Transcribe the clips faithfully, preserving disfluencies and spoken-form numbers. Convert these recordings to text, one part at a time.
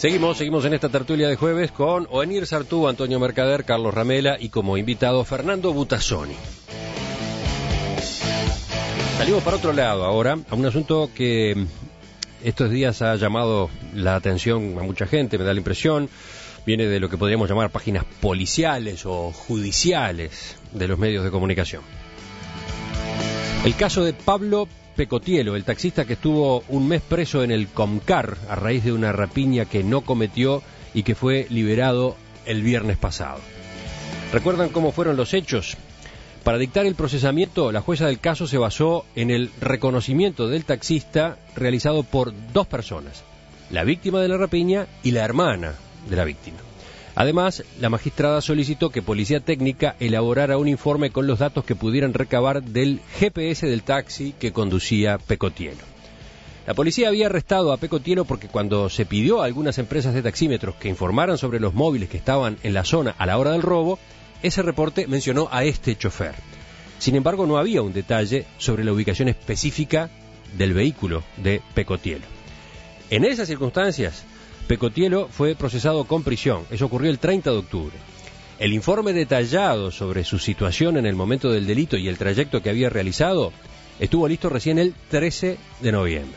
Seguimos, seguimos en esta tertulia de jueves con Oenir Sartú, Antonio Mercader, Carlos Ramela y como invitado Fernando Butazzoni. Salimos para otro lado ahora, a un asunto que estos días ha llamado la atención a mucha gente, me da la impresión, viene de lo que podríamos llamar páginas policiales o judiciales de los medios de comunicación. El caso de Pablo Pecotielo, el taxista que estuvo un mes preso en el Comcar a raíz de una rapiña que no cometió y que fue liberado el viernes pasado. ¿Recuerdan cómo fueron los hechos? Para dictar el procesamiento, la jueza del caso se basó en el reconocimiento del taxista realizado por dos personas, la víctima de la rapiña y la hermana de la víctima. Además, la magistrada solicitó que Policía Técnica elaborara un informe con los datos que pudieran recabar del G P S del taxi que conducía Pecotielo. La policía había arrestado a Pecotielo porque cuando se pidió a algunas empresas de taxímetros que informaran sobre los móviles que estaban en la zona a la hora del robo, ese reporte mencionó a este chofer. Sin embargo, no había un detalle sobre la ubicación específica del vehículo de Pecotielo. En esas circunstancias, Pecotielo fue procesado con prisión. Eso ocurrió el treinta de octubre. El informe detallado sobre su situación en el momento del delito y el trayecto que había realizado estuvo listo recién el trece de noviembre.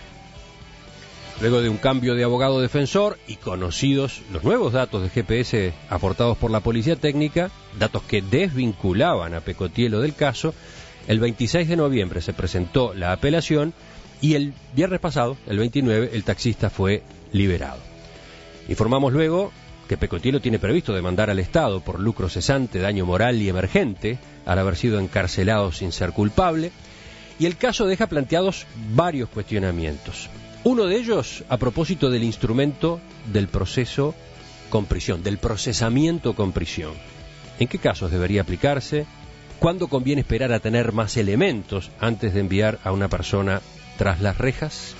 Luego de un cambio de abogado defensor y conocidos los nuevos datos de G P S aportados por la Policía Técnica, datos que desvinculaban a Pecotielo del caso, el veintiséis de noviembre se presentó la apelación y el viernes pasado, el veintinueve, el taxista fue liberado. Informamos luego que Pecotielo tiene previsto demandar al Estado por lucro cesante, daño moral y emergente al haber sido encarcelado sin ser culpable, y el caso deja planteados varios cuestionamientos. Uno de ellos a propósito del instrumento del proceso con prisión, del procesamiento con prisión. ¿En qué casos debería aplicarse? ¿Cuándo conviene esperar a tener más elementos antes de enviar a una persona tras las rejas?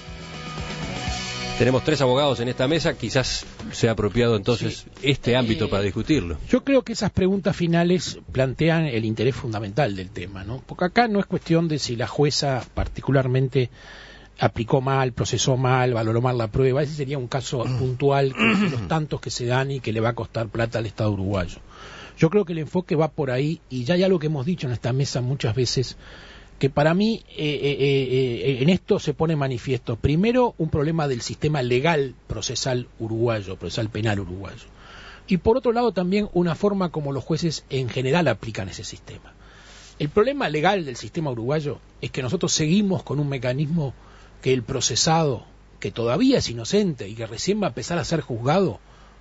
Tenemos tres abogados en esta mesa, quizás sea apropiado entonces sí. este ámbito eh, para discutirlo. Yo creo que esas preguntas finales plantean el interés fundamental del tema, ¿no? Porque acá no es cuestión de si la jueza particularmente aplicó mal, procesó mal, valoró mal la prueba. Ese sería un caso puntual, de los tantos que se dan y que le va a costar plata al Estado uruguayo. Yo creo que el enfoque va por ahí, y ya hay algo que hemos dicho en esta mesa muchas veces, que para mí eh, eh, eh, en esto se pone manifiesto, primero, un problema del sistema legal procesal uruguayo, procesal penal uruguayo, y por otro lado también una forma como los jueces en general aplican ese sistema. El problema legal del sistema uruguayo es que nosotros seguimos con un mecanismo que el procesado, que todavía es inocente y que recién va a empezar a ser juzgado,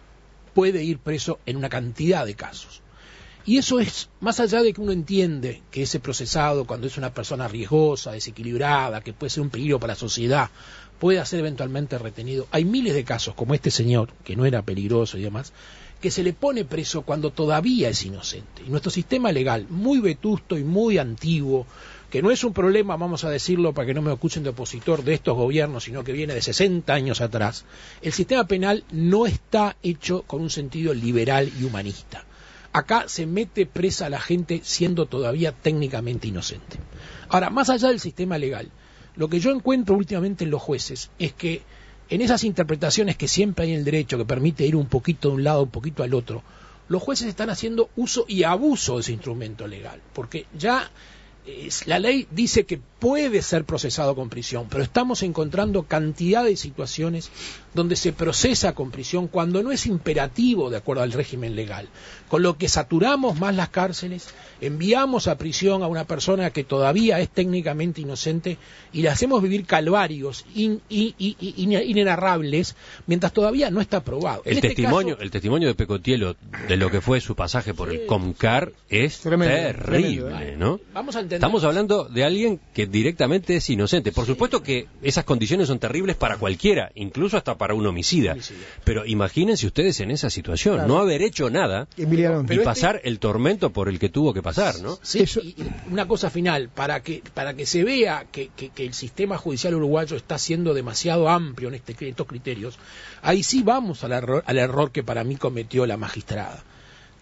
puede ir preso en una cantidad de casos. Y eso es, más allá de que uno entiende que ese procesado, cuando es una persona riesgosa, desequilibrada, que puede ser un peligro para la sociedad, puede ser eventualmente retenido. Hay miles de casos, como este señor, que no era peligroso y demás, que se le pone preso cuando todavía es inocente. Y nuestro sistema legal, muy vetusto y muy antiguo, que no es un problema, vamos a decirlo para que no me acusen de opositor de estos gobiernos, sino que viene de sesenta años atrás, el sistema penal no está hecho con un sentido liberal y humanista. Acá se mete presa a la gente siendo todavía técnicamente inocente. Ahora, más allá del sistema legal, lo que yo encuentro últimamente en los jueces es que en esas interpretaciones que siempre hay en el derecho, que permite ir un poquito de un lado, un poquito al otro, los jueces están haciendo uso y abuso de ese instrumento legal, porque ya eh, la ley dice que puede ser procesado con prisión, pero estamos encontrando cantidad de situaciones donde se procesa con prisión cuando no es imperativo de acuerdo al régimen legal, con lo que saturamos más las cárceles, enviamos a prisión a una persona que todavía es técnicamente inocente y le hacemos vivir calvarios in, in, in, in, inenarrables mientras todavía no está probado. El este testimonio, caso, el testimonio de Pecotielo de lo que fue su pasaje por el Comcar es tremendo, terrible, tremendo, ¿eh? ¿no? Vamos a entender. Estamos hablando de alguien que directamente es inocente. Por sí. supuesto que esas condiciones son terribles para cualquiera, incluso hasta para un homicida. homicida. Pero imagínense ustedes en esa situación, claro. no haber hecho nada Emiliano. y pasar este... el tormento por el que tuvo que pasar, ¿no? Sí, Eso... y una cosa final, para que para que se vea que, que, que el sistema judicial uruguayo está siendo demasiado amplio en, este, en estos criterios, ahí sí vamos al error, al error que para mí cometió la magistrada.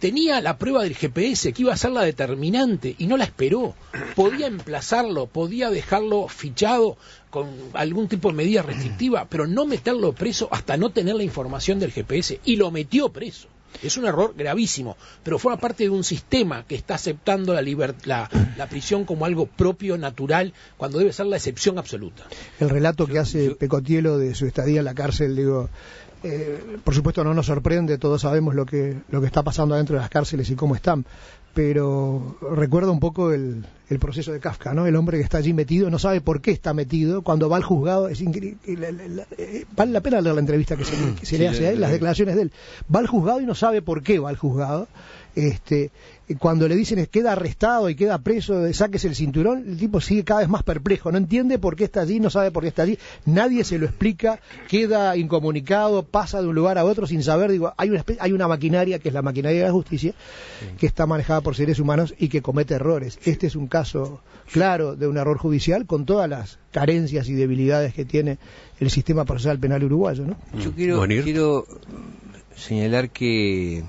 tenía la prueba del G P S que iba a ser la determinante y no la esperó. Podía emplazarlo, podía dejarlo fichado con algún tipo de medida restrictiva, pero no meterlo preso hasta no tener la información del G P S, y lo metió preso. Es un error gravísimo, pero forma parte de un sistema que está aceptando la, liber- la, la prisión como algo propio, natural, cuando debe ser la excepción absoluta. El relato que hace Pecotielo de su estadía en la cárcel, digo, eh, por supuesto no nos sorprende, todos sabemos lo que lo que está pasando adentro de las cárceles y cómo están, pero recuerda un poco el, el proceso de Kafka, ¿no? El hombre que está allí metido no sabe por qué está metido, cuando va al juzgado, es increíble, la, la, la, eh, vale la pena leer la entrevista que se, que se le hace a él, las declaraciones de él. Va al juzgado y no sabe por qué va al juzgado. Este, cuando le dicen queda arrestado y queda preso, sáquese el cinturón, el tipo sigue cada vez más perplejo, no entiende por qué está allí, no sabe por qué está allí, nadie se lo explica, queda incomunicado, pasa de un lugar a otro sin saber. Digo, hay una, hay una maquinaria que es la maquinaria de la justicia, sí, que está manejada por seres humanos y que comete errores. Este es un caso claro de un error judicial con todas las carencias y debilidades que tiene el sistema procesal penal uruguayo, ¿no? Yo quiero, quiero señalar que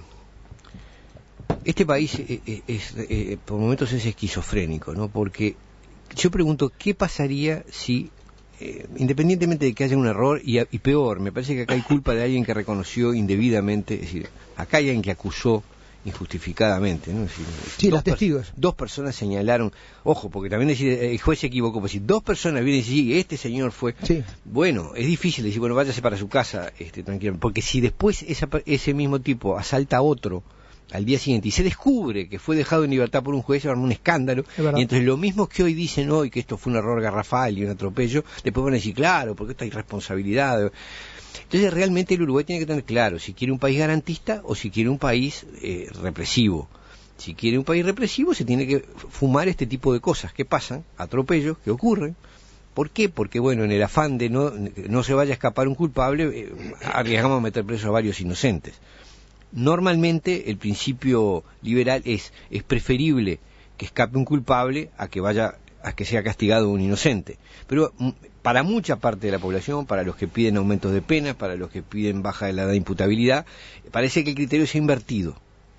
este país es, es, es, es, por momentos es esquizofrénico, ¿no? Porque yo pregunto, ¿qué pasaría si, eh, independientemente de que haya un error, y, y peor, me parece que acá hay culpa de alguien que reconoció indebidamente, es decir, acá hay alguien que acusó injustificadamente, ¿no? Es decir, sí, dos los testigos. Per, dos personas señalaron, ojo, porque también decir, el juez se equivocó, pues si dos personas vienen y dicen, sí, este señor fue, sí, bueno, es difícil decir, bueno, váyase para su casa, este, tranquilo, porque si después esa, ese mismo tipo asalta a otro al día siguiente y se descubre que fue dejado en libertad por un juez, se arma un escándalo, y entonces lo mismo que hoy dicen hoy que esto fue un error garrafal y un atropello, después van a decir, claro, porque esta irresponsabilidad. Entonces realmente el Uruguay tiene que tener claro si quiere un país garantista o si quiere un país eh, represivo. Si quiere un país represivo se tiene que fumar este tipo de cosas que pasan, atropellos que ocurren. ¿Por qué? Porque, bueno, en el afán de no, no se vaya a escapar un culpable, eh, arriesgamos a meter preso a varios inocentes. Normalmente el principio liberal es es preferible que escape un culpable a que vaya a que sea castigado un inocente. Pero para mucha parte de la población, para los que piden aumentos de penas, para los que piden baja de la edad de imputabilidad, parece que el criterio se ha invertido.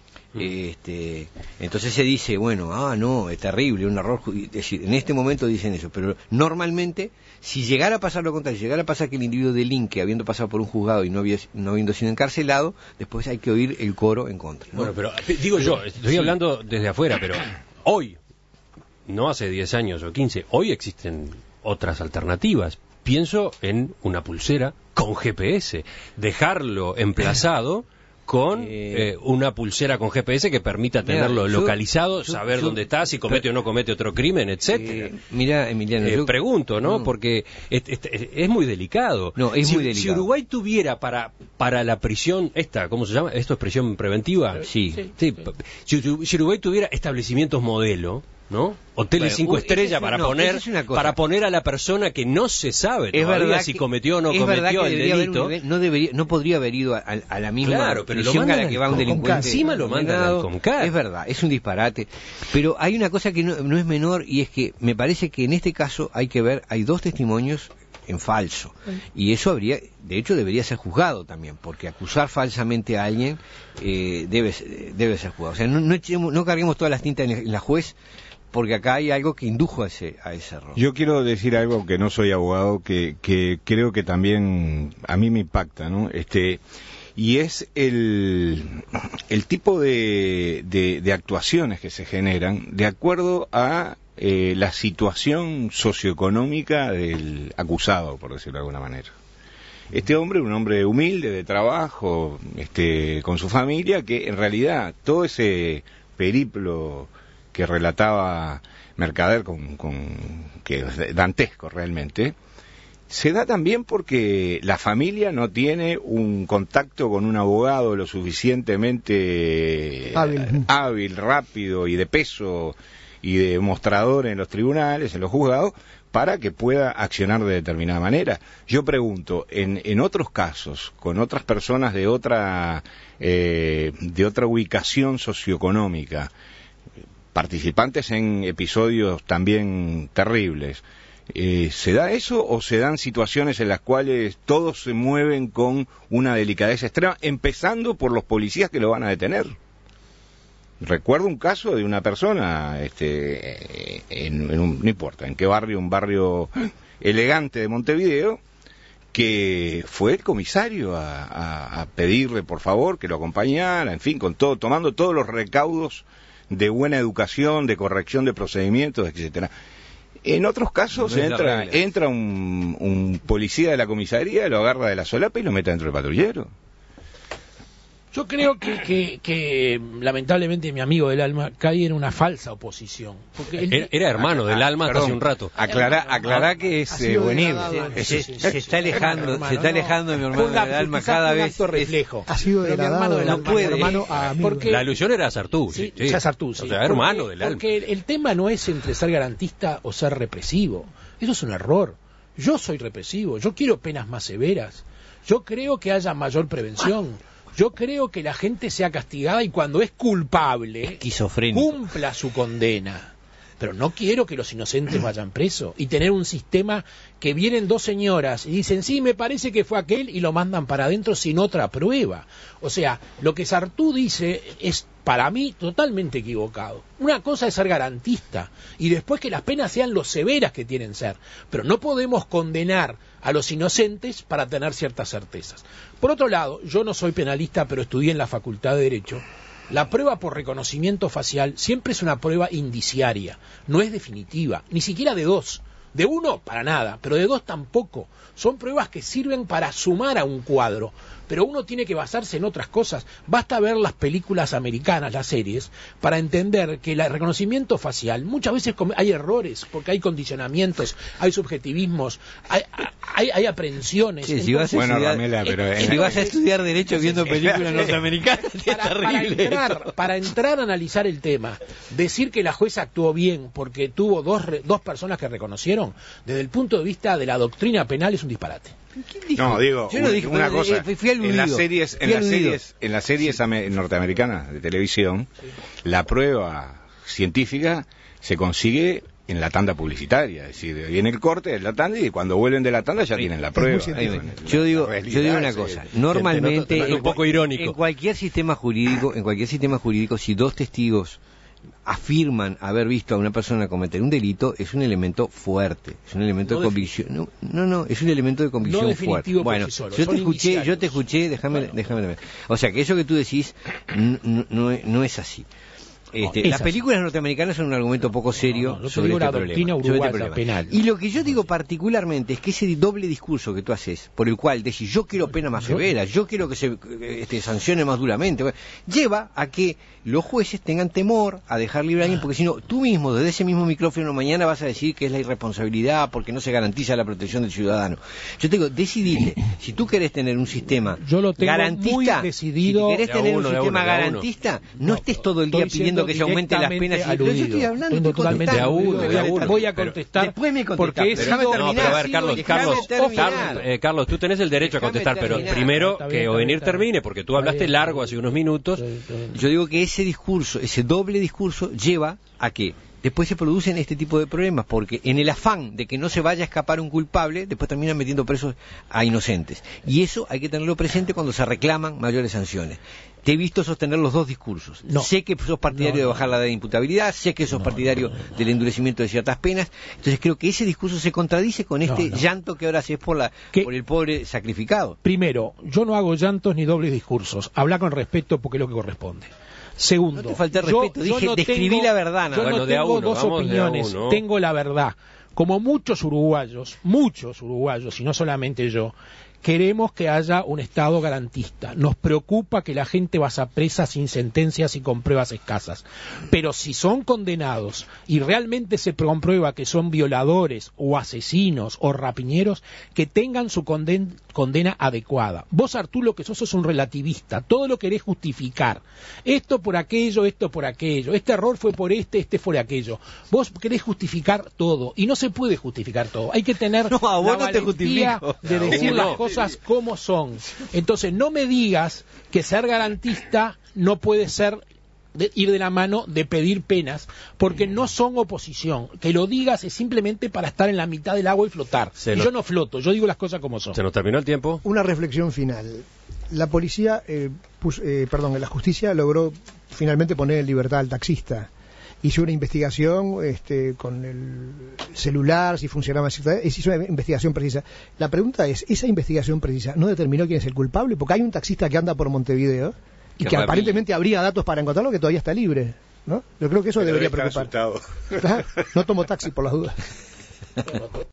Este, entonces se dice, bueno, ah, no, es terrible, un error. Es decir, en este momento dicen eso, pero normalmente, si llegara a pasar lo contrario, si llegara a pasar que el individuo delinque habiendo pasado por un juzgado y no, había, no habiendo sido encarcelado, después hay que oír el coro en contra, ¿no? Bueno, pero digo yo, estoy sí. hablando desde afuera, pero hoy, no hace diez años o quince, hoy existen otras alternativas. Pienso en una pulsera con G P S, dejarlo emplazado con eh, eh, una pulsera con G P S que permita tenerlo mira, yo, localizado, yo, saber yo, dónde está, si comete pero, o no comete otro crimen, etcétera. Eh, mira, Emiliano, eh, yo, pregunto, ¿no? no. Porque es, es, es muy delicado. No, es si, muy delicado. Si Uruguay tuviera para para la prisión esta, ¿cómo se llama? ¿Esto es prisión preventiva? Sí. sí, sí. sí. Si, si Uruguay tuviera establecimientos modelo, ¿no? Hoteles bueno, cinco uh, estrellas para no, poner para poner a la persona que no se sabe es todavía si que, cometió o no cometió el delito. Nivel, no debería no podría haber ido a, a la misma claro, pero prisión lo a la que va un delincuente. Encima lo mandan al Concar. Es verdad, es un disparate. Pero hay una cosa que no, no es menor y es que me parece que en este caso hay que ver, hay dos testimonios en falso. Y eso habría, de hecho debería ser juzgado también, porque acusar falsamente a alguien eh, debe, debe ser juzgado. O sea, no, no, echemos, no carguemos todas las tintas en, en la juez, porque acá hay algo que indujo a ese, a ese error. Yo quiero decir algo que no soy abogado, que, que creo que también a mí me impacta, ¿no? Este, y es el, el tipo de, de, de actuaciones que se generan de acuerdo a eh, la situación socioeconómica del acusado, por decirlo de alguna manera. Este hombre, un hombre humilde, de trabajo, este, con su familia, que en realidad todo ese periplo que relataba Mercader, con, con, que es dantesco realmente, se da también porque la familia no tiene un contacto con un abogado lo suficientemente hábil, hábil rápido y de peso y de mostrador en los tribunales, en los juzgados, para que pueda accionar de determinada manera. Yo pregunto, en, en otros casos, con otras personas de otra, eh, de otra ubicación socioeconómica, participantes en episodios también terribles, eh, ¿se da eso o se dan situaciones en las cuales todos se mueven con una delicadeza extrema, empezando por los policías que lo van a detener? Recuerdo un caso de una persona, este, en, en un, no importa, en qué barrio, un barrio elegante de Montevideo, que fue el comisario a, a, a pedirle por favor que lo acompañara, en fin, con todo, tomando todos los recaudos de buena educación, de corrección de procedimientos, etcétera. En otros casos no entra, entra un, un policía de la comisaría, lo agarra de la solapa y lo mete dentro del patrullero. Yo creo que, que, que lamentablemente mi amigo del alma cae en una falsa oposición. Porque él, era, era hermano del alma hasta hace un rato. Aclará, aclará que es eh, buenil. Se, se, se, se está alejando, hermano, se está alejando de mi hermano del alma cada vez. Reflejo. Ha sido degradado del alma, no puede. Hermano a porque, la alusión era a Sartú. Sí, sí, sí. A Sartú, sí. O sea, hermano porque, del alma. Porque el, el tema no es entre ser garantista o ser represivo. Eso es un error. Yo soy represivo. Yo quiero penas más severas. Yo creo que haya mayor prevención. Yo creo que la gente sea castigada y cuando es culpable cumpla su condena. Pero no quiero que los inocentes vayan presos y tener un sistema que vienen dos señoras y dicen, sí, me parece que fue aquel, y lo mandan para adentro sin otra prueba. O sea, lo que Sartú dice es, para mí, totalmente equivocado. Una cosa es ser garantista y después que las penas sean lo severas que tienen ser. Pero no podemos condenar a los inocentes para tener ciertas certezas. Por otro lado, yo no soy penalista, pero estudié en la Facultad de Derecho. La prueba por reconocimiento facial siempre es una prueba indiciaria, no es definitiva, ni siquiera de dos. De uno, para nada, pero de dos tampoco. Son pruebas que sirven para sumar a un cuadro, pero uno tiene que basarse en otras cosas. Basta ver las películas americanas, las series, para entender que el reconocimiento facial, muchas veces hay errores, porque hay condicionamientos, hay subjetivismos, hay, hay, hay aprehensiones. Sí, si vas a bueno, estudiar, Ramela, pero eh, si vas a estudiar Derecho viendo películas norteamericanas, para, es terrible. Para entrar, para entrar a analizar el tema, decir que la jueza actuó bien porque tuvo dos, dos personas que reconocieron, desde el punto de vista de la doctrina penal es un disparate. No, digo, Yo no dije, una pero, cosa, eh, fui aludido, en las series, en fui las aludido. series, en las series norteamericanas de televisión, sí, la prueba científica se consigue en la tanda publicitaria, es decir, viene el corte de la tanda y cuando vuelven de la tanda ya sí, tienen la prueba. Yo digo, yo digo una cosa, normalmente es un poco irónico. En cualquier sistema jurídico, en cualquier sistema jurídico, si dos testigos afirman haber visto a una persona cometer un delito, es un elemento fuerte, es un elemento no de convicción. No, no, no, es un elemento de convicción no fuerte. Bueno, sí yo te escuché, yo te escuché, déjame, bueno. déjame. O sea, que eso que tú decís no, no, no es así. Este, no, las películas norteamericanas son un argumento poco serio no, no, sobre, este problema, sobre este problema. Penal. Y lo que yo digo particularmente es que ese doble discurso que tú haces, por el cual decís yo quiero pena más severa, yo quiero que se este, sancione más duramente, lleva a que los jueces tengan temor a dejar libre a alguien, porque si no, tú mismo desde ese mismo micrófono mañana vas a decir que es la irresponsabilidad porque no se garantiza la protección del ciudadano. Yo te digo, decidite, si tú querés tener un sistema yo lo tengo garantista, muy decidido, si querés tener uno, un sistema uno, garantista, no, no estés todo el día pidiendo que se aumenten las penas. Pero yo estoy hablando, estoy totalmente de a uno, de a uno. Voy a contestar después me porque he sido, no, pero a ver, Carlos, Carlos, terminar. Carlos, eh, Carlos, tú tenés el derecho Déjame a contestar, terminar. pero primero bien, que Ovenir termine, porque tú hablaste bien, largo hace unos minutos. Yo digo que ese discurso, ese doble discurso, lleva a que después se producen este tipo de problemas, porque en el afán de que no se vaya a escapar un culpable, después terminan metiendo presos a inocentes. Y eso hay que tenerlo presente cuando se reclaman mayores sanciones. Te he visto sostener los dos discursos. No. Sé que sos partidario no, no, de bajar la edad de imputabilidad, sé que sos no, partidario no, no. del endurecimiento de ciertas penas. Entonces creo que ese discurso se contradice con este no, no. llanto que ahora haces por, la, por el pobre sacrificado. Primero, yo no hago llantos ni dobles discursos. Habla con respeto porque es lo que corresponde. Segundo, no te falta respeto, yo, dije, yo no describí tengo, la verdad. Yo bueno, no de tengo uno, dos opiniones, tengo la verdad. Como muchos uruguayos, muchos uruguayos, y no solamente yo, queremos que haya un Estado garantista. Nos preocupa que la gente vaya presa sin sentencias y con pruebas escasas. Pero si son condenados y realmente se comprueba que son violadores o asesinos o rapiñeros, que tengan su conden condena adecuada. Vos, Arturo, lo que sos, sos un relativista. Todo lo querés justificar. Esto por aquello, esto por aquello. Este error fue por este, este fue por aquello. Vos querés justificar todo. Y no se puede justificar todo. Hay que tener no, a vos la no te valentía de decir no. las cosas como son. Entonces no me digas que ser garantista no puede ser de ir de la mano de pedir penas, porque no son oposición. Que lo digas es simplemente para estar en la mitad del agua y flotar. Se y nos... yo no floto, yo digo las cosas como son. ¿Se nos terminó el tiempo? Una reflexión final. la policía, eh, puso, eh, perdón, la justicia logró finalmente poner en libertad al taxista. Hizo una investigación este, con el celular, si funcionaba, si hizo una investigación precisa. La pregunta es, ¿esa investigación precisa no determinó quién es el culpable? Porque hay un taxista que anda por Montevideo y que, que aparentemente habría datos para encontrarlo que todavía está libre, ¿no? Yo creo que eso Pero debería debe preocupar. estar asustado. No tomo taxi por las dudas.